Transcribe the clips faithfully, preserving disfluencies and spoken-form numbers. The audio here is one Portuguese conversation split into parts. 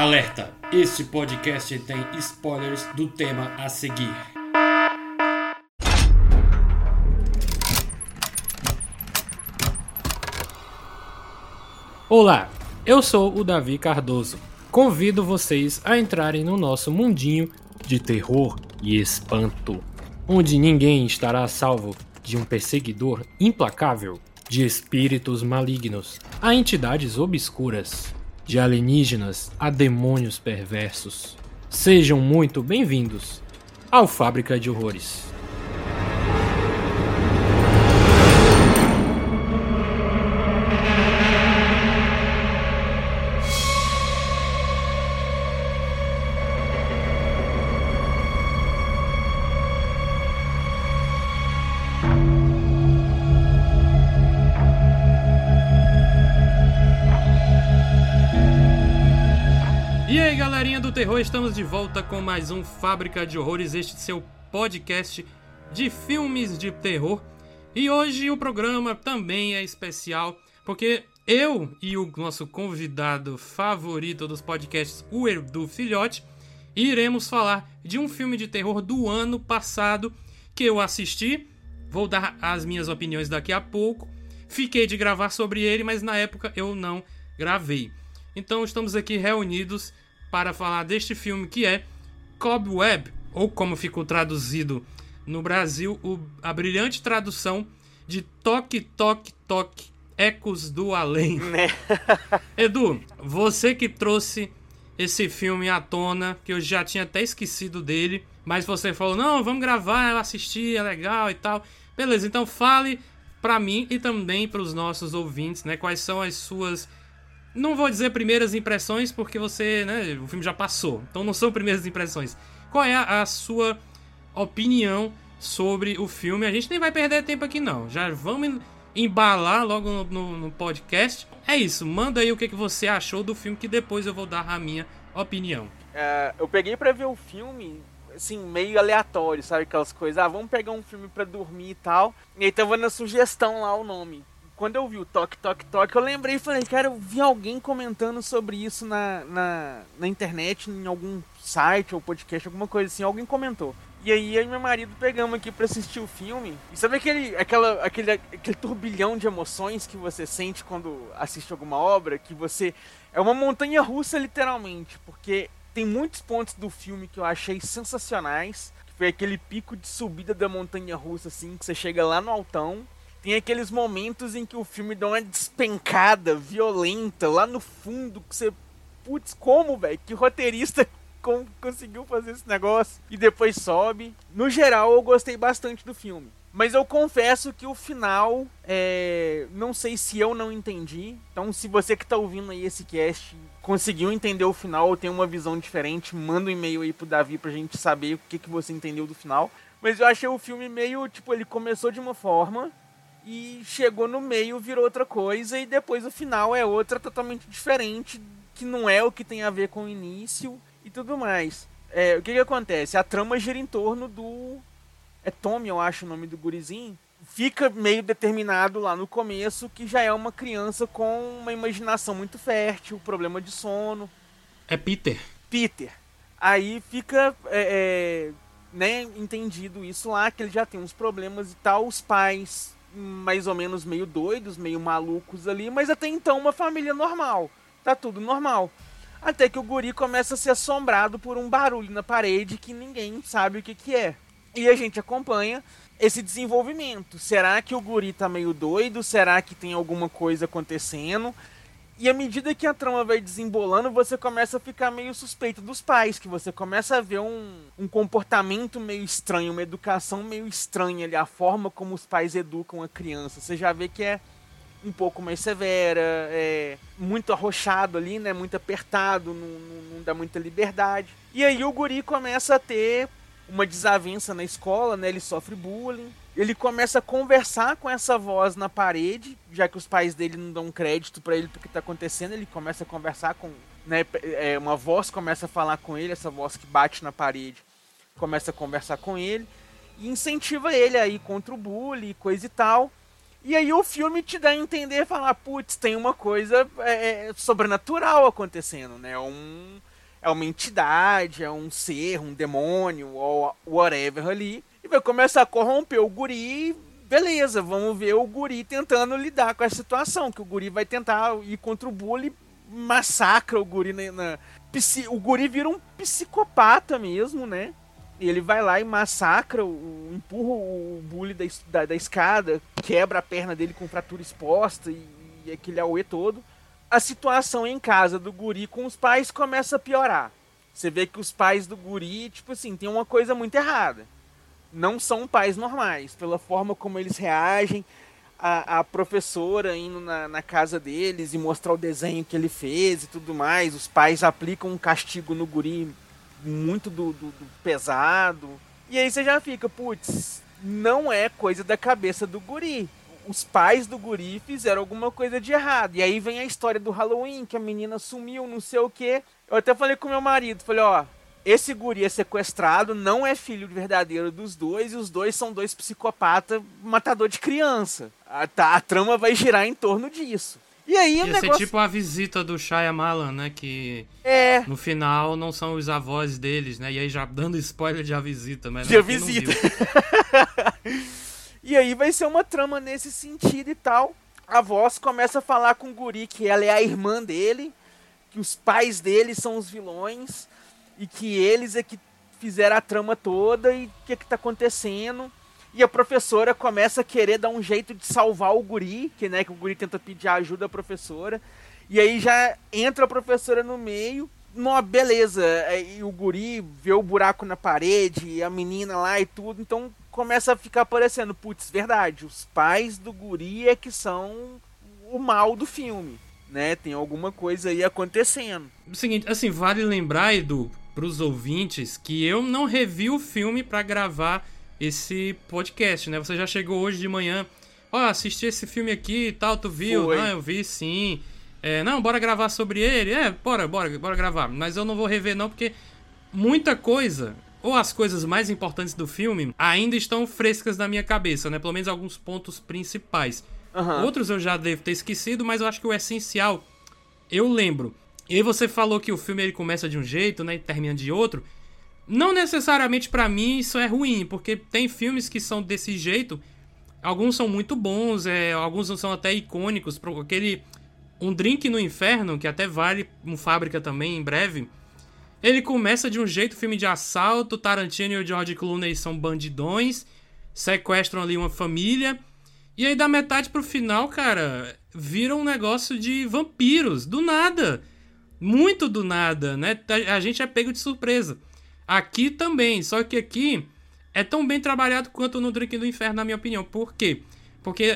Alerta! Este podcast tem spoilers do tema a seguir. Olá, eu sou o Davi Cardoso. Convido vocês a entrarem no nosso mundinho de terror e espanto, onde ninguém estará salvo de um perseguidor implacável, de espíritos malignos a entidades obscuras, de alienígenas a demônios perversos. Sejam muito bem-vindos ao Fábrica de Horrores. E aí, galerinha do terror, estamos de volta com mais um Fábrica de Horrores, este seu podcast de filmes de terror. E hoje o programa também é especial, porque eu e o nosso convidado favorito dos podcasts, o Edu Filhote, iremos falar de um filme de terror do ano passado que eu assisti. Vou dar as minhas opiniões daqui a pouco. Fiquei de gravar sobre ele, mas na época eu não gravei. Então estamos aqui reunidos para falar deste filme que é Cobweb, ou como ficou traduzido no Brasil, o, a brilhante tradução de Toque, Toque, Toque, Ecos do Além. Né? Edu, você que trouxe esse filme à tona, que eu já tinha até esquecido dele, mas você falou, não, vamos gravar, eu assisti, é legal e tal. Beleza, então fale para mim e também para os nossos ouvintes, né, quais são as suas... Não vou dizer primeiras impressões, porque você, né, o filme já passou. Então não são primeiras impressões. Qual é a, a sua opinião sobre o filme? A gente nem vai perder tempo aqui, não. Já vamos embalar logo no, no, no podcast. É isso, manda aí o que, que você achou do filme, que depois eu vou dar a minha opinião. É, eu peguei pra ver o filme, assim, meio aleatório, sabe? Aquelas coisas, ah, vamos pegar um filme pra dormir e tal. E aí tava na sugestão lá o nome. Quando eu vi o Toque, Toque, Toque, eu lembrei e falei, cara, eu vi alguém comentando sobre isso na, na, na internet, em algum site ou podcast, alguma coisa assim, alguém comentou. E aí eu e meu marido pegamos aqui pra assistir o filme. E sabe aquele, aquela, aquele, aquele turbilhão de emoções que você sente quando assiste alguma obra? Que você... É uma montanha russa, literalmente, porque tem muitos pontos do filme que eu achei sensacionais. Que foi aquele pico de subida da montanha russa, assim, que você chega lá no altão. Tem aqueles momentos em que o filme dá uma despencada violenta lá no fundo, que você... Putz, como, velho? Que roteirista como conseguiu fazer esse negócio? E depois sobe. No geral, eu gostei bastante do filme. Mas eu confesso que o final, é... não sei se eu não entendi. Então, se você que tá ouvindo aí esse cast conseguiu entender o final ou tem uma visão diferente, manda um e-mail aí pro Davi pra gente saber o que, que você entendeu do final. Mas eu achei o filme meio, tipo, ele começou de uma forma... E chegou no meio, virou outra coisa, e depois o final é outra totalmente diferente, que não é o que tem a ver com o início e tudo mais. É, o que que acontece? A trama gira em torno do... É Tommy, eu acho o nome do gurizinho. Fica meio determinado lá no começo que já é uma criança com uma imaginação muito fértil, problema de sono. É Peter. Peter. Aí fica... É, é, né, entendido isso lá, que ele já tem uns problemas e tal, os pais... mais ou menos meio doidos, meio malucos ali, mas até então uma família normal, tá tudo normal. Até que o guri começa a ser assombrado por um barulho na parede que ninguém sabe o que que é. E a gente acompanha esse desenvolvimento. Será que o guri tá meio doido? Será que tem alguma coisa acontecendo? E à medida que a trama vai desembolando, você começa a ficar meio suspeito dos pais, que você começa a ver um, um comportamento meio estranho, uma educação meio estranha ali, a forma como os pais educam a criança. Você já vê que é um pouco mais severa, é muito arrochado ali, né, muito apertado, não, não, não dá muita liberdade. E aí o guri começa a ter uma desavença na escola, né, ele sofre bullying. Ele começa a conversar com essa voz na parede, já que os pais dele não dão crédito pra ele porque tá acontecendo. Ele começa a conversar com, né, é, uma voz começa a falar com ele, essa voz que bate na parede começa a conversar com ele e incentiva ele a ir contra o bullying, coisa e tal. E aí o filme te dá a entender, falar, putz, tem uma coisa é, sobrenatural acontecendo, né? Um, é uma entidade, é um ser, um demônio, ou whatever ali, e vai começar a corromper o guri. Beleza, vamos ver o guri tentando lidar com a situação, que o guri vai tentar ir contra o bully, massacra o guri na, na o guri vira um psicopata mesmo, né? E ele vai lá e massacra, o, empurra o bully da, da, da escada, quebra a perna dele com fratura exposta e, e aquele auê todo. A situação em casa do guri com os pais começa a piorar. Você vê que os pais do guri, tipo assim, tem uma coisa muito errada. Não são pais normais, pela forma como eles reagem, a, a professora indo na, na casa deles e mostrar o desenho que ele fez e tudo mais, os pais aplicam um castigo no guri muito do, do, do pesado, e aí você já fica, putz, não é coisa da cabeça do guri, os pais do guri fizeram alguma coisa de errado, e aí vem a história do Halloween, que a menina sumiu, não sei o que. Eu até falei com meu marido, falei, ó, esse guri é sequestrado, não é filho verdadeiro dos dois, e os dois são dois psicopatas matador de criança. A, tá, a trama vai girar em torno disso. E aí Ia o negócio... ser tipo a visita do Shyamalan, né? Que é... no final não são os avós deles, né? E aí já dando spoiler de A Visita. Mas de A Visita. E aí vai ser uma trama nesse sentido e tal. A voz começa a falar com o guri que ela é a irmã dele, que os pais dele são os vilões, e que eles é que fizeram a trama toda e o que é que tá acontecendo. E a professora começa a querer dar um jeito de salvar o guri, que, né, que o guri tenta pedir ajuda à professora. E aí já entra a professora no meio. Não, beleza, e o guri vê o buraco na parede, a menina lá e tudo. Então começa a ficar parecendo, putz, verdade, os pais do guri é que são o mal do filme, né? Tem alguma coisa aí acontecendo. O seguinte, assim, vale lembrar, Edu, pros ouvintes, que eu não revi o filme pra gravar esse podcast, né? Você já chegou hoje de manhã, ó, oh, assisti esse filme aqui e tal, tu viu? Foi. Ah, eu vi sim. É, não, bora gravar sobre ele. É, bora, bora, bora gravar. Mas eu não vou rever não, porque muita coisa, ou as coisas mais importantes do filme, ainda estão frescas na minha cabeça, né? Pelo menos alguns pontos principais. Uhum. Outros eu já devo ter esquecido, mas eu acho que o essencial eu lembro. E aí você falou que o filme ele começa de um jeito, né, e termina de outro. Não necessariamente pra mim isso é ruim, porque tem filmes que são desse jeito. Alguns são muito bons, é, alguns são até icônicos. Aquele Um Drink no Inferno, que até vale um Fábrica também em breve. Ele começa de um jeito, filme de assalto, Tarantino e o George Clooney são bandidões, sequestram ali uma família. E aí da metade pro final, cara, vira um negócio de vampiros, do nada. Muito do nada, né? A gente é pego de surpresa. Aqui também, só que aqui é tão bem trabalhado quanto no Drink do Inferno, na minha opinião. Por quê? Porque,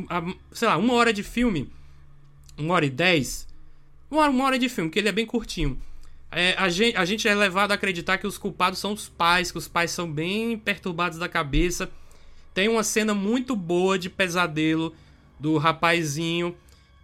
sei lá, uma hora de filme, uma hora e dez, uma hora, uma hora de filme, que ele é bem curtinho. É, a, gente, a gente é levado a acreditar que os culpados são os pais, que os pais são bem perturbados da cabeça. Tem uma cena muito boa de pesadelo do rapazinho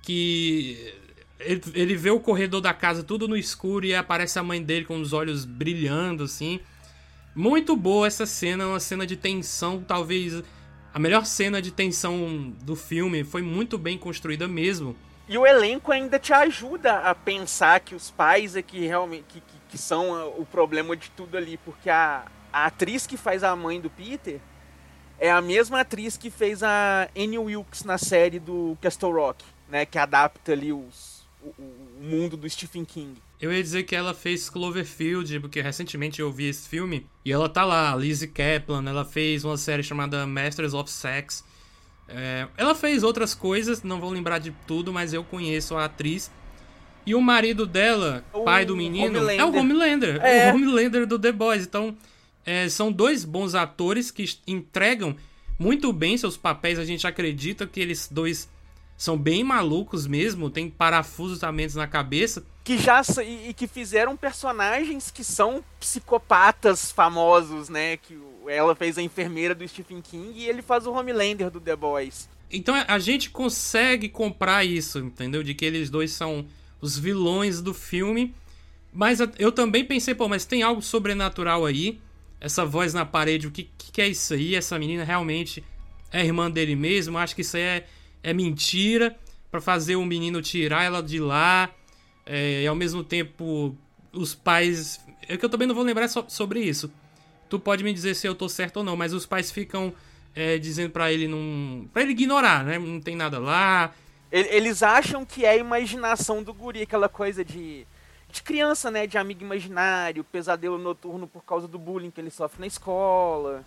que ele, ele vê o corredor da casa tudo no escuro e aparece a mãe dele com os olhos brilhando, assim. Muito boa essa cena, uma cena de tensão, talvez a melhor cena de tensão do filme, foi muito bem construída mesmo. E o elenco ainda te ajuda a pensar que os pais é que realmente que, que, que são o problema de tudo ali, porque a, a atriz que faz a mãe do Peter é a mesma atriz que fez a Annie Wilkes na série do Castle Rock, né, que adapta ali os, o, o mundo do Stephen King. Eu ia dizer que ela fez Cloverfield, porque recentemente eu vi esse filme, e ela tá lá, Lizzie Kaplan, ela fez uma série chamada Masters of Sex. É, ela fez outras coisas, não vou lembrar de tudo, mas eu conheço a atriz. E o marido dela, o pai do menino, Homelander. é o Homelander, é. o Homelander do The Boys. Então, é, são dois bons atores que entregam muito bem seus papéis. A gente acredita que eles dois são bem malucos mesmo, tem parafusos a menos na cabeça. Que já e, e que fizeram personagens que são psicopatas famosos, né? Que ela fez a enfermeira do Stephen King e ele faz o Homelander do The Boys. Então a gente consegue comprar isso, entendeu? De que eles dois são os vilões do filme. Mas eu também pensei, pô, mas tem algo sobrenatural aí. Essa voz na parede, o que, que é isso aí? Essa menina realmente é irmã dele mesmo? Acho que isso aí é, é mentira pra fazer o menino tirar ela de lá. É, e ao mesmo tempo os pais... É que eu também não vou lembrar so, sobre isso. Tu pode me dizer se eu tô certo ou não, mas os pais ficam é, dizendo pra ele não... Pra ele ignorar, né? Não tem nada lá. Eles acham que é a imaginação do guri, aquela coisa de... de criança, né? De amigo imaginário, pesadelo noturno por causa do bullying que ele sofre na escola.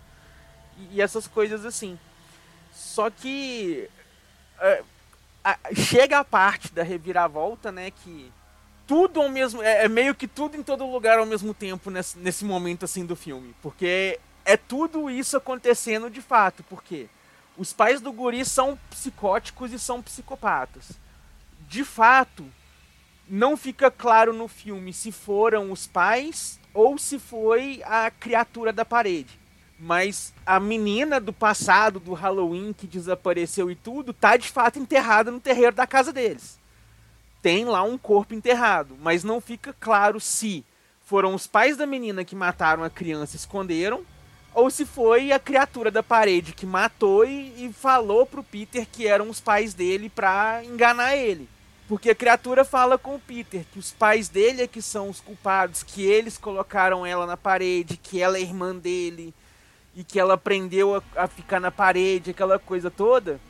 E, e essas coisas assim. Só que... É, a, chega a parte da reviravolta, né? Que tudo ao mesmo... É, é meio que tudo em todo lugar ao mesmo tempo nesse, nesse momento assim do filme. Porque é tudo isso acontecendo de fato. Porque os pais do guri são psicóticos e são psicopatas. De fato... Não fica claro no filme se foram os pais ou se foi a criatura da parede. Mas a menina do passado, do Halloween, que desapareceu e tudo, tá de fato enterrada no terreiro da casa deles. Tem lá um corpo enterrado, mas não fica claro se foram os pais da menina que mataram a criança e esconderam, ou se foi a criatura da parede que matou e, e falou pro Peter que eram os pais dele pra enganar ele. Porque a criatura fala com o Peter que os pais dele é que são os culpados, que eles colocaram ela na parede, que ela é irmã dele, e que ela aprendeu a, a ficar na parede, aquela coisa toda,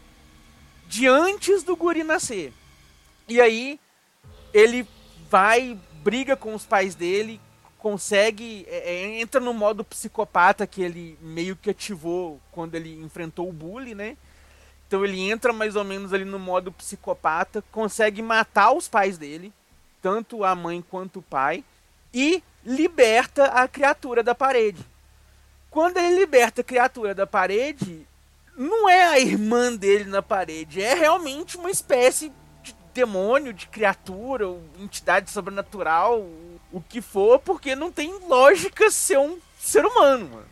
de antes do guri nascer. E aí, ele vai, briga com os pais dele, consegue, é, entra no modo psicopata que ele meio que ativou quando ele enfrentou o bully, né? Então ele entra mais ou menos ali no modo psicopata, consegue matar os pais dele, tanto a mãe quanto o pai, e liberta a criatura da parede. Quando ele liberta a criatura da parede, não é a irmã dele na parede, é realmente uma espécie de demônio, de criatura, entidade sobrenatural, o que for, porque não tem lógica ser um ser humano, mano.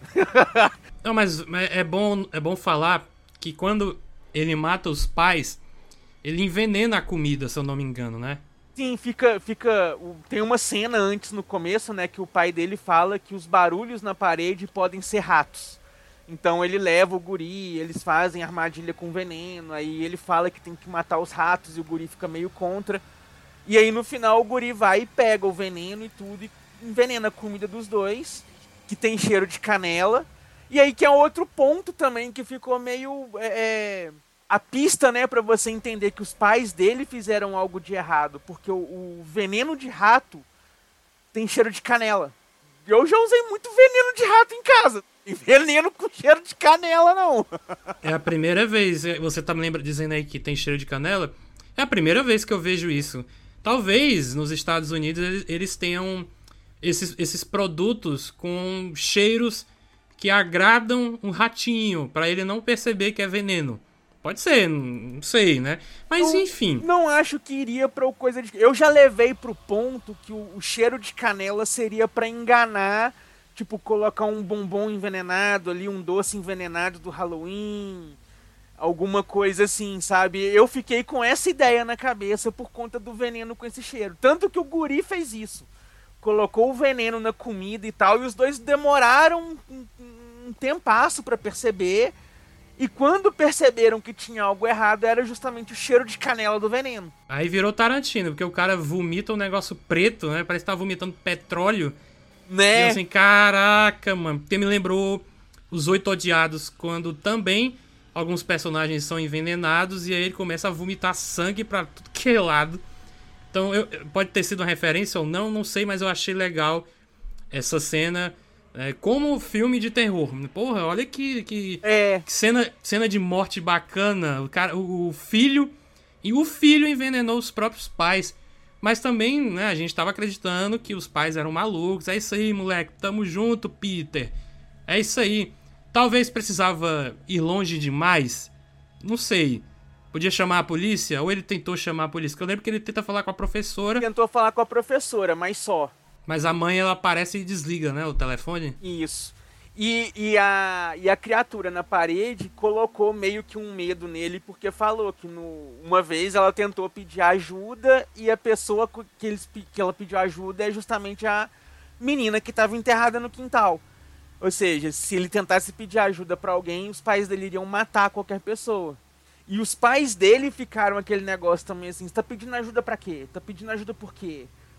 Não, mas é bom, é bom falar que quando ele mata os pais, ele envenena a comida, se eu não me engano, né? Sim, fica, fica... Tem uma cena antes, no começo, né, que o pai dele fala que os barulhos na parede podem ser ratos. Então ele leva o guri, eles fazem armadilha com veneno, aí ele fala que tem que matar os ratos e o guri fica meio contra. E aí no final o guri vai e pega o veneno e tudo e envenena a comida dos dois, que tem cheiro de canela. E aí que é outro ponto também que ficou meio... É, a pista, né, pra você entender que os pais dele fizeram algo de errado. Porque o, o veneno de rato tem cheiro de canela. Eu já usei muito veneno de rato em casa. E veneno com cheiro de canela, não. É a primeira vez. Você tá me lembra, dizendo aí que tem cheiro de canela? É a primeira vez que eu vejo isso. Talvez nos Estados Unidos eles, eles tenham esses, esses produtos com cheiros que agradam um ratinho, pra ele não perceber que é veneno. Pode ser, não sei, né? Mas não, enfim. Não acho que iria pra coisa de... Eu já levei pro ponto que o, o cheiro de canela seria pra enganar, tipo, colocar um bombom envenenado ali, um doce envenenado do Halloween, alguma coisa assim, sabe? Eu fiquei com essa ideia na cabeça por conta do veneno com esse cheiro. Tanto que o guri fez isso. Colocou o veneno na comida e tal, e os dois demoraram um, um tempasso pra perceber, e quando perceberam que tinha algo errado, era justamente o cheiro de canela do veneno. Aí virou Tarantino, porque o cara vomita um negócio preto, né, parece que tá vomitando petróleo, né? E eu assim, caraca, mano, porque me lembrou Os Oito Odiados, quando também alguns personagens são envenenados, e aí ele começa a vomitar sangue pra tudo que é lado. Então, eu, pode ter sido uma referência ou não, não sei, mas eu achei legal essa cena é, como filme de terror. Porra, olha que, que, é. que cena, cena de morte bacana. O, cara, o, o filho... E o filho envenenou os próprios pais. Mas também, né, a gente tava acreditando que os pais eram malucos. É isso aí, moleque. Tamo junto, Peter. É isso aí. Talvez precisava ir longe demais. Não sei. Podia chamar a polícia? Ou ele tentou chamar a polícia? Porque eu lembro que ele tenta falar com a professora. Tentou falar com a professora, mas só. Mas a mãe, ela aparece e desliga, né? O telefone. Isso. E, e, a, e a criatura na parede colocou meio que um medo nele, porque falou que no, uma vez ela tentou pedir ajuda e a pessoa que, eles, que ela pediu ajuda é justamente a menina que estava enterrada no quintal. Ou seja, se ele tentasse pedir ajuda para alguém, os pais dele iriam matar qualquer pessoa. E os pais dele ficaram aquele negócio também assim, você tá pedindo ajuda pra quê? Tá pedindo ajuda por quê?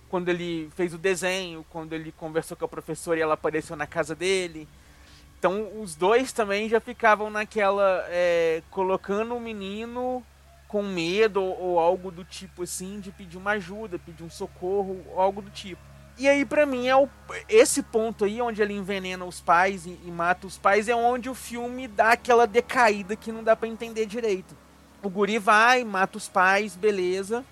quando ele fez o desenho, quando ele conversou com a professora e ela apareceu na casa dele. Então os dois também já ficavam naquela, é, colocando o menino com medo ou, ou algo do tipo assim, de pedir uma ajuda, pedir um socorro, algo do tipo. E aí pra mim é o, esse ponto aí, onde ele envenena os pais e, e mata os pais, é onde o filme dá aquela decaída que não dá pra entender direito. O guri vai, mata os pais, beleza,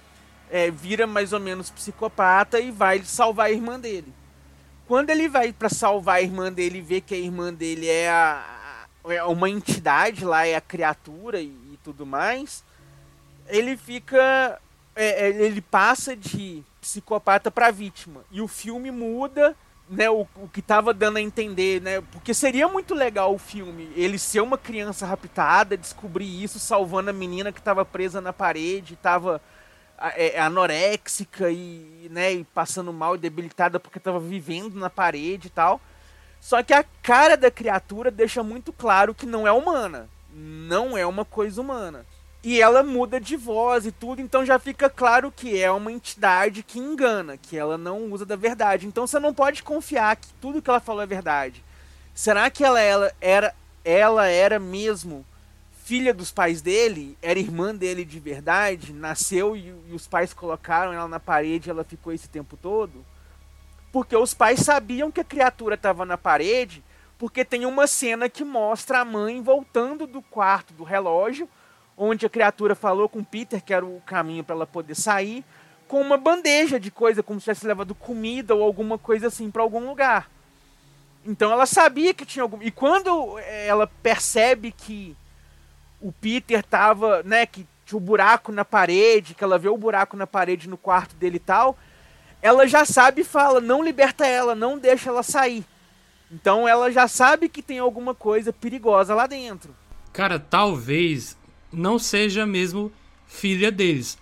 é, vira mais ou menos psicopata e vai salvar a irmã dele. Quando ele vai pra salvar a irmã dele e vê que a irmã dele é, a, é uma entidade lá, é a criatura e, e tudo mais, ele fica... É, ele passa de psicopata pra vítima. E o filme muda, né, o, o que tava dando a entender, né? Porque seria muito legal o filme, ele ser uma criança raptada, descobrir isso, salvando a menina que tava presa na parede, tava... É, anoréxica e, né, e passando mal e debilitada porque estava vivendo na parede e tal. Só que a cara da criatura deixa muito claro que não é humana. Não é uma coisa humana. E ela muda de voz e tudo, então já fica claro que é uma entidade que engana, que ela não usa da verdade. Então você não pode confiar que tudo que ela falou é verdade. Será que ela, ela, era, ela era mesmo... filha dos pais dele, era irmã dele de verdade, nasceu e, e os pais colocaram ela na parede e ela ficou esse tempo todo? Porque os pais sabiam que a criatura estava na parede, porque tem uma cena que mostra a mãe voltando do quarto do relógio, onde a criatura falou com o Peter, que era o caminho para ela poder sair, com uma bandeja de coisa, como se tivesse levado comida ou alguma coisa assim para algum lugar. Então ela sabia que tinha algum... E quando ela percebe que o Peter tava, né, que tinha o buraco na parede, que ela vê o buraco na parede no quarto dele e tal, ela já sabe e fala, não liberta ela, não deixa ela sair. Então ela já sabe que tem alguma coisa perigosa lá dentro. Cara, talvez não seja mesmo filha deles,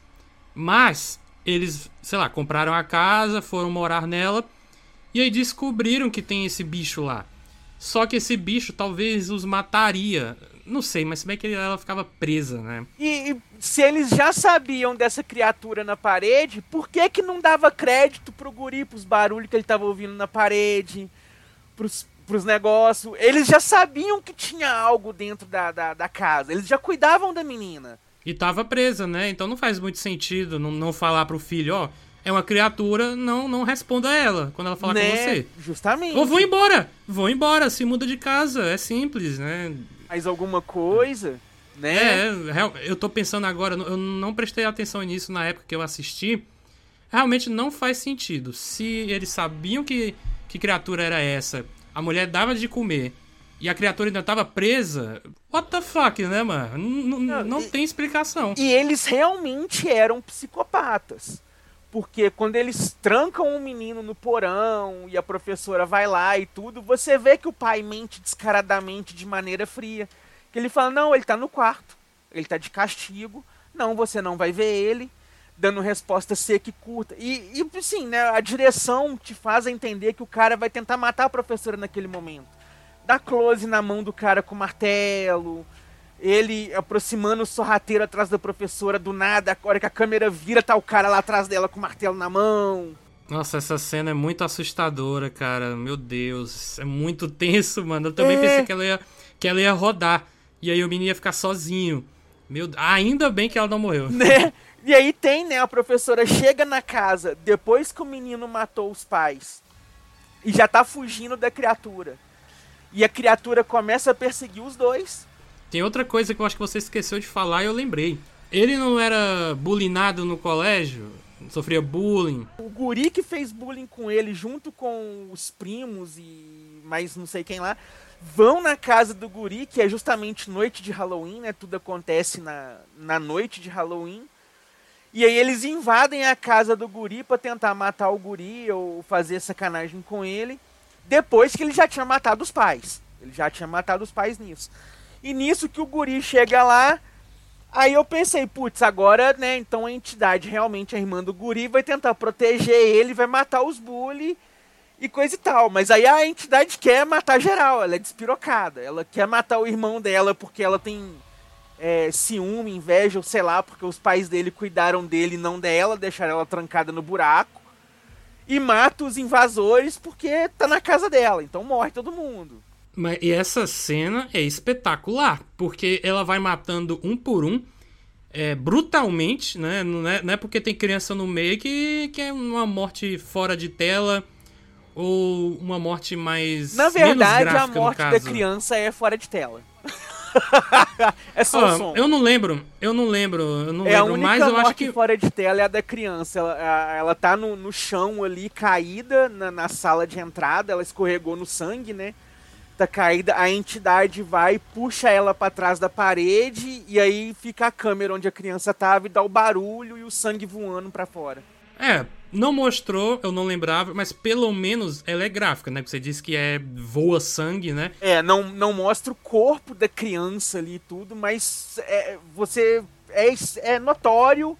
mas eles, sei lá, compraram a casa, foram morar nela, e aí descobriram que tem esse bicho lá. Só que esse bicho talvez os mataria. Não sei, mas se bem que ela ficava presa, né? E, e se eles já sabiam dessa criatura na parede, por que que não dava crédito pro guri, pros barulhos que ele tava ouvindo na parede, pros, pros negócios? Eles já sabiam que tinha algo dentro da, da, da casa, eles já cuidavam da menina. E tava presa, né? Então não faz muito sentido não, não falar pro filho, ó, é uma criatura, não, não responda a ela quando ela falar, né, com você. Justamente. Ou vou embora, vou embora, se muda de casa, é simples, né? Faz alguma coisa, né? É, eu tô pensando agora, eu não prestei atenção nisso na época que eu assisti. Realmente não faz sentido. Se eles sabiam que, que criatura era essa, a mulher dava de comer e a criatura ainda tava presa, what the fuck, né, mano? Não, não, não e, tem explicação. E eles realmente eram psicopatas. Porque quando eles trancam o menino no porão e a professora vai lá e tudo, você vê que o pai mente descaradamente de maneira fria. Que ele fala, não, ele tá no quarto, ele tá de castigo, não, você não vai ver ele, dando resposta seca e curta. E, e sim, né, a direção te faz entender que o cara vai tentar matar a professora naquele momento. Dá close na mão do cara com martelo... Ele aproximando o sorrateiro atrás da professora, do nada, a hora que a câmera vira, tá o cara lá atrás dela com o martelo na mão. Nossa, essa cena é muito assustadora, cara. Meu Deus, é muito tenso, mano. Eu também é. pensei que ela, ia, que ela ia rodar. E aí o menino ia ficar sozinho. Meu, ainda bem que ela não morreu. Né? E aí tem, né, a professora chega na casa, depois que o menino matou os pais, e já tá fugindo da criatura. E a criatura começa a perseguir os dois. Tem outra coisa que eu acho que você esqueceu de falar e eu lembrei. Ele não era bullyingado no colégio? Sofria bullying? O guri que fez bullying com ele, junto com os primos e mais não sei quem lá, vão na casa do guri, que é justamente noite de Halloween, né? Tudo acontece na, na noite de Halloween. E aí eles invadem a casa do guri pra tentar matar o guri ou fazer sacanagem com ele, depois que ele já tinha matado os pais. Ele já tinha matado os pais nisso. E nisso que o guri chega lá, aí eu pensei, putz, agora, né, então a entidade realmente, a irmã do guri, vai tentar proteger ele, vai matar os bully e coisa e tal. Mas aí a entidade quer matar geral, ela é despirocada. Ela quer matar o irmão dela porque ela tem é, ciúme, inveja, ou sei lá, porque os pais dele cuidaram dele e não dela, deixaram ela trancada no buraco. e mata os invasores porque tá na casa dela, então morre todo mundo. Mas, e essa cena é espetacular, porque ela vai matando um por um, é, brutalmente, né? Não é, não é porque tem criança no meio que, que é uma morte fora de tela ou uma morte mais Na verdade, menos gráfica, a morte no da caso. criança é fora de tela. É só Ah, o som. eu não lembro, eu não lembro, eu não É a lembro, única mas eu morte acho que... fora de tela é a da criança. Ela, a- ela tá no, no chão ali, caída na, na sala de entrada. Ela escorregou no sangue, né? Tá caída. A entidade vai, puxa ela pra trás da parede. E aí fica a câmera onde a criança tava e dá o barulho e o sangue voando pra fora. É, não mostrou, eu não lembrava, mas pelo menos ela é gráfica, né? Você disse que é voa sangue, né? É, não, não mostra o corpo da criança ali e tudo, mas é, você é, é notório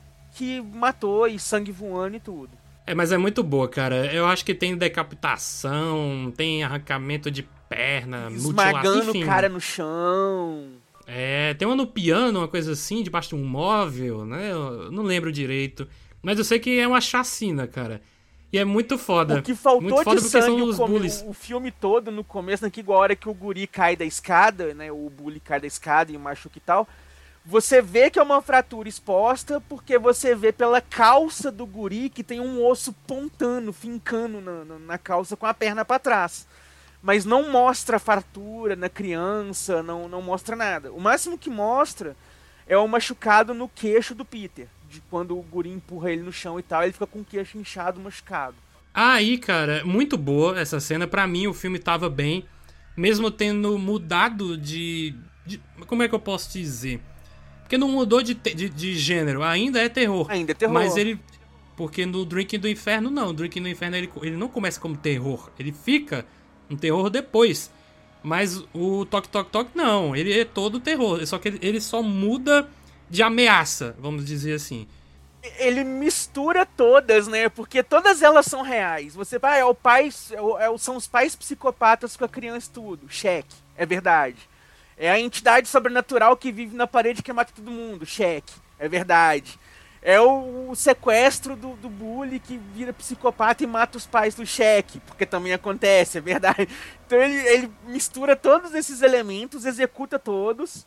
que matou e sangue voando e tudo. É, mas é muito boa, cara. Eu acho que tem decapitação, tem arrancamento de perna, Esmagando mutilação, o cara no chão. É, tem uma no piano, uma coisa assim, debaixo de um móvel, né? Eu não lembro direito. Mas eu sei que é uma chacina, cara. E é muito foda. O que faltou muito foda de porque sangue são o, os come- bullies. o filme todo, no começo, naquela igual a hora que o guri cai da escada, né? O bully cai da escada e machuca e tal. Você vê que é uma fratura exposta porque você vê pela calça do guri que tem um osso pontando, fincando na, na, na calça com a perna pra trás. Mas não mostra fratura na criança, não, não mostra nada. O máximo que mostra é o machucado no queixo do Peter. De quando o guri empurra ele no chão e tal, ele fica com o queixo inchado, machucado. Aí, cara, muito boa essa cena. Pra mim, o filme tava bem. Mesmo tendo mudado de... de- como é que eu posso dizer? Porque não mudou de, te- de, de gênero. Ainda é terror. Ainda é terror. Mas ele... Porque no Drinking do Inferno, não. O Drinking do Inferno, ele, ele não começa como terror. Ele fica um terror depois. Mas o Toque Toque Toque, não. Ele é todo terror. Só que ele, ele só muda de ameaça, vamos dizer assim. Ele mistura todas, né? Porque todas elas são reais. Você vai, ah, é o pai, é o- é o- são os pais psicopatas com a criança e tudo. Cheque, é verdade. É a entidade sobrenatural que vive na parede que mata todo mundo. Cheque, é verdade. É o, o sequestro do, do bully que vira psicopata e mata os pais do cheque, porque também acontece, é verdade. Então ele, ele mistura todos esses elementos, executa todos.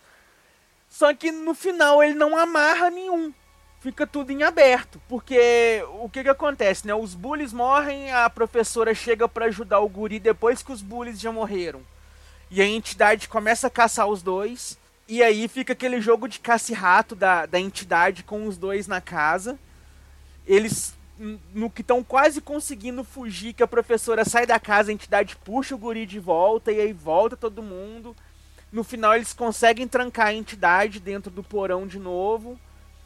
Só que no final ele não amarra nenhum. Fica tudo em aberto. Porque o que que acontece, né? Os bullies morrem, a professora chega pra ajudar o guri depois que os bullies já morreram. E a entidade começa a caçar os dois. E aí fica aquele jogo de caça-rato da, da entidade com os dois na casa. Eles, n- no que estão quase conseguindo fugir, que a professora sai da casa, a entidade puxa o guri de volta. E aí volta todo mundo. No final eles conseguem trancar a entidade dentro do porão de novo.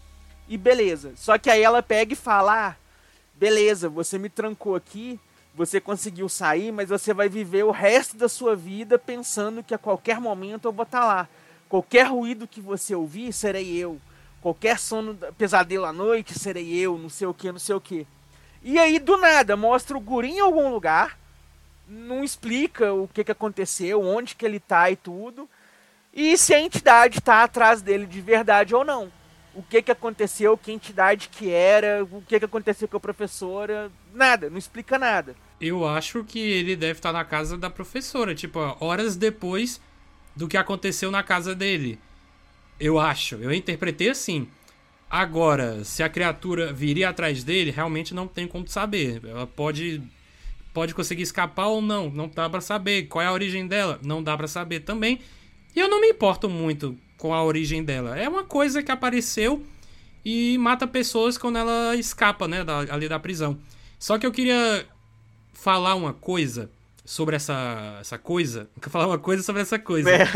E beleza. Só que aí ela pega e fala: ah, beleza, você me trancou aqui, você conseguiu sair, mas você vai viver o resto da sua vida pensando que a qualquer momento eu vou estar lá. Qualquer ruído que você ouvir, serei eu. Qualquer sono, pesadelo à noite, serei eu, não sei o que, não sei o que. E aí, do nada, mostra o guri em algum lugar, não explica o que, que aconteceu, onde que ele tá e tudo. E se a entidade tá atrás dele de verdade ou não. O que que aconteceu, que entidade que era, o que que aconteceu com a professora, nada, não explica nada. Eu acho que ele deve estar na casa da professora, tipo, horas depois do que aconteceu na casa dele. Eu acho, eu interpretei assim. Agora, se a criatura viria atrás dele, realmente não tem como saber. Ela pode, pode conseguir escapar ou não, não dá pra saber. Qual é a origem dela? Não dá pra saber também. E eu não me importo muito com a origem dela. É uma coisa que apareceu e mata pessoas quando ela escapa, né, da, ali da prisão. Só que eu queria falar uma coisa sobre essa, essa coisa. Falar uma coisa sobre essa coisa. É.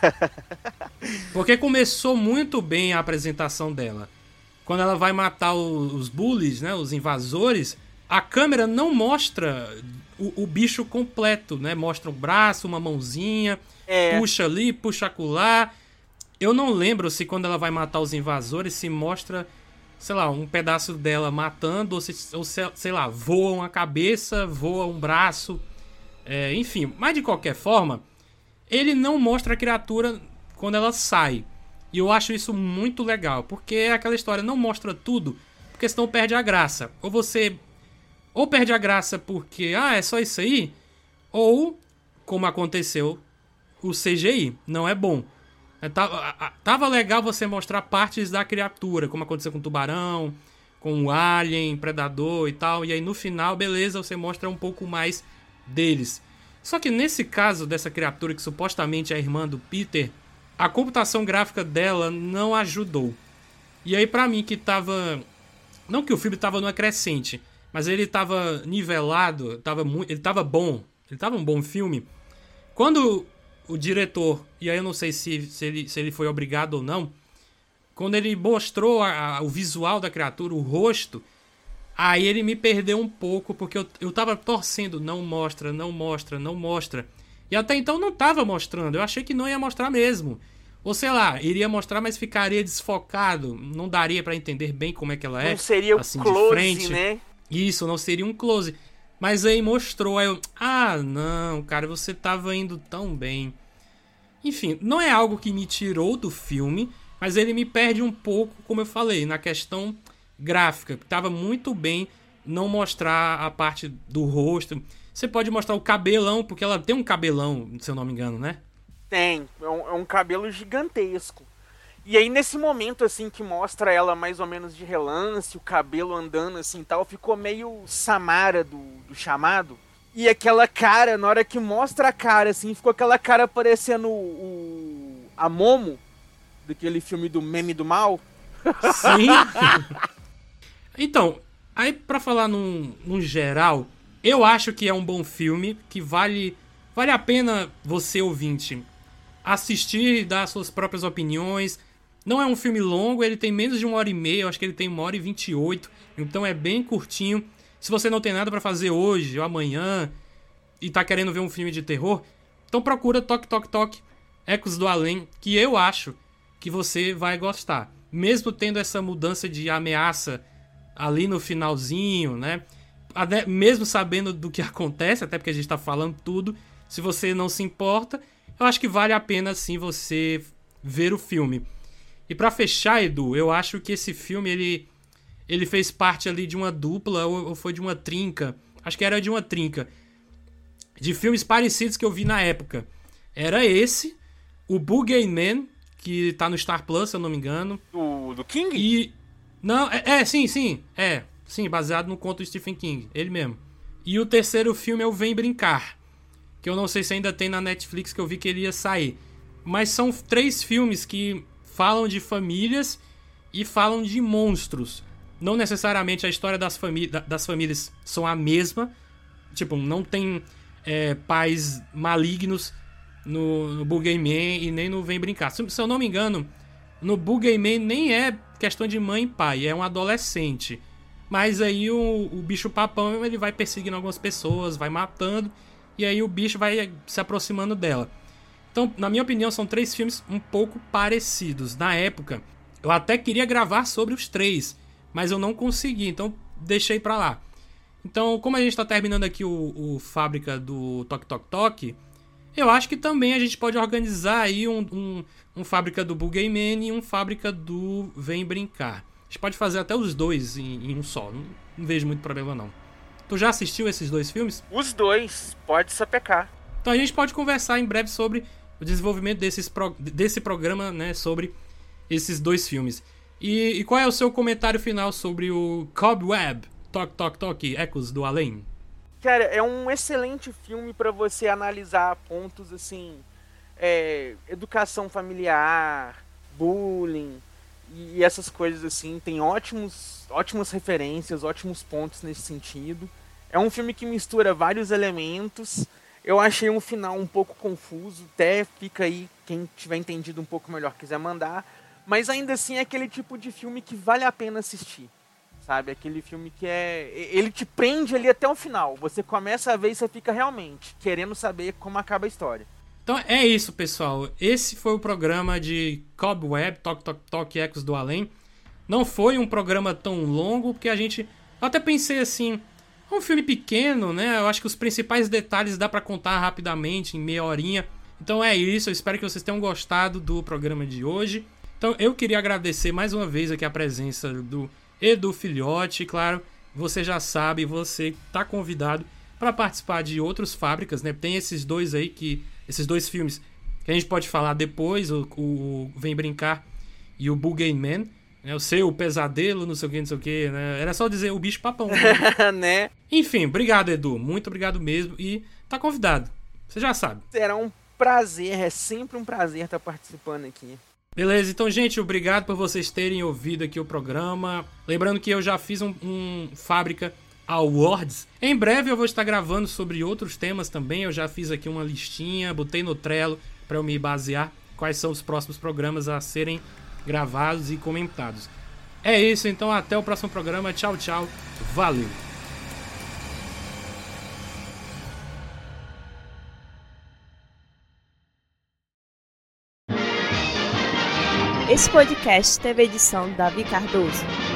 Porque começou muito bem a apresentação dela. Quando ela vai matar o- os bullies, né, os invasores, a câmera não mostra o, o bicho completo, né? Mostra um braço, uma mãozinha, É. puxa ali, puxa acolá. Eu não lembro se quando ela vai matar os invasores se mostra, sei lá, um pedaço dela matando, ou, se, ou se, sei lá, voa uma cabeça, voa um braço, é, enfim. Mas de qualquer forma, ele não mostra a criatura quando ela sai. E eu acho isso muito legal, porque é aquela história, não mostra tudo, porque senão perde a graça. Ou você... ou perde a graça porque, ah, é só isso aí, ou, como aconteceu, o C G I não é bom. É, tava, tava legal você mostrar partes da criatura, como aconteceu com o tubarão, com o alien, predador e tal, e aí no final, beleza, você mostra um pouco mais deles. Só que nesse caso dessa criatura que supostamente é a irmã do Peter, a computação gráfica dela não ajudou. E aí pra mim que tava... Não que o filme tava numa crescente, mas ele tava nivelado, tava muito, ele tava bom, ele tava um bom filme. Quando o diretor, e aí eu não sei se, se, ele, se ele foi obrigado ou não, quando ele mostrou a, a, o visual da criatura, o rosto, aí ele me perdeu um pouco, porque eu, eu tava torcendo, não mostra, não mostra, não mostra. E até então não tava mostrando, eu achei que não ia mostrar mesmo. Ou sei lá, iria mostrar, mas ficaria desfocado, não daria pra entender bem como é que ela é. Não seria o assim, close, de frente. né? Isso, não seria um close. Mas aí mostrou, aí eu... Ah, não, cara, você tava indo tão bem. Enfim, não é algo que me tirou do filme, mas ele me perde um pouco, como eu falei, na questão gráfica. Tava muito bem não mostrar a parte do rosto. Você pode mostrar o cabelão, porque ela tem um cabelão, se eu não me engano, né? Tem, é um, é um cabelo gigantesco. E aí nesse momento assim que mostra ela mais ou menos de relance, o cabelo andando assim tal, ficou meio Samara do, do Chamado. E aquela cara, na hora que mostra a cara assim, ficou aquela cara parecendo o, o a Momo, daquele filme do Meme do Mal. Sim. Então, aí pra falar num, num geral, eu acho que é um bom filme, que vale, vale a pena você, ouvinte, assistir e dar suas próprias opiniões. Não é um filme longo, ele tem menos de uma hora e meia, eu acho que ele tem uma hora e vinte e oito, então é bem curtinho. Se você não tem nada pra fazer hoje ou amanhã e tá querendo ver um filme de terror, então procura Toque, Toque, Toque, Ecos do Além, que eu acho que você vai gostar. Mesmo tendo essa mudança de ameaça ali no finalzinho, né? Até mesmo sabendo do que acontece, até porque a gente tá falando tudo, se você não se importa, eu acho que vale a pena sim você ver o filme. E pra fechar, Edu, eu acho que esse filme, ele, ele fez parte ali de uma dupla, ou, ou foi de uma trinca, acho que era de uma trinca, de filmes parecidos que eu vi na época. Era esse, o Boogeyman, que tá no Star Plus, se eu não me engano. Do, do King? E... Não, é, é, sim, sim, é, sim, baseado no conto do Stephen King, ele mesmo. E o terceiro filme é o Vem Brincar, que eu não sei se ainda tem na Netflix, que eu vi que ele ia sair. Mas são três filmes que falam de famílias e falam de monstros. Não necessariamente a história das, famí- das famílias são a mesma. Tipo, não tem é, pais malignos no, no Boogeyman e nem no Vem Brincar. Se, se eu não me engano, no Boogeyman nem é questão de mãe e pai, é um adolescente. Mas aí o, o bicho papão, ele vai perseguindo algumas pessoas, vai matando, e aí o bicho vai se aproximando dela. Então, na minha opinião, são três filmes um pouco parecidos. Na época, eu até queria gravar sobre os três, mas eu não consegui, então deixei pra lá. Então, como a gente tá terminando aqui o, o Fábrica do Toque Toque Toque, eu acho que também a gente pode organizar aí um, um, um Fábrica do Boogeyman e um Fábrica do Vem Brincar. A gente pode fazer até os dois em, em um só, não, não vejo muito problema não. Tu já assistiu esses dois filmes? Os dois, pode sapecar. Então a gente pode conversar em breve sobre o desenvolvimento desses pro, desse programa, né, sobre esses dois filmes. E, e qual é o seu comentário final sobre o Cobweb, Toque Toque Toque, Ecos do Além? Cara, é um excelente filme pra você analisar pontos assim, é, educação familiar, bullying e essas coisas assim. Tem ótimos, ótimas referências, ótimos pontos nesse sentido. É um filme que mistura vários elementos. Eu achei um final um pouco confuso, até fica aí, quem tiver entendido um pouco melhor quiser mandar. Mas ainda assim é aquele tipo de filme que vale a pena assistir, sabe? Aquele filme que é... ele te prende ali até o final. Você começa a ver e você fica realmente querendo saber como acaba a história. Então é isso, pessoal. Esse foi o programa de Cobweb, Toque Toque Toque, Ecos do Além. Não foi um programa tão longo, porque a gente... Eu até pensei assim... É um filme pequeno, né? Eu acho que os principais detalhes dá pra contar rapidamente, em meia horinha. Então é isso, eu espero que vocês tenham gostado do programa de hoje. Então eu queria agradecer mais uma vez aqui a presença do Edu Filhote, claro, você já sabe, você tá convidado para participar de outras fábricas, né? Tem esses dois aí, que esses dois filmes que a gente pode falar depois, o, o Vem Brincar e o Boogeyman, né? O seu, o Pesadelo, não sei o que, não sei o que, né? Era só dizer o bicho papão. Né? né? Enfim, obrigado, Edu. Muito obrigado mesmo. E tá convidado. Você já sabe. Será um prazer, é sempre um prazer estar participando aqui. Beleza, então, gente, obrigado por vocês terem ouvido aqui o programa. Lembrando que eu já fiz um, um Fábrica Awards. Em breve eu vou estar gravando sobre outros temas também. Eu já fiz aqui uma listinha, botei no Trello para eu me basear quais são os próximos programas a serem gravados e comentados. É isso, então até o próximo programa. Tchau, tchau. Valeu! Esse podcast teve edição de Davi Cardoso.